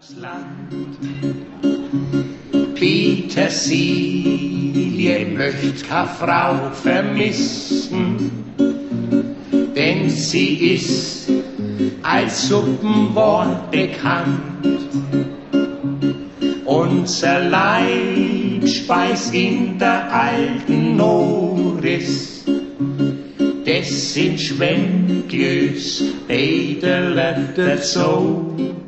Land. Petersilie möcht keine Frau vermissen, denn sie ist als Suppenwort bekannt. Unser Leibspeis in der alten Noris, das sind Schwenklös, Bäderle dazu.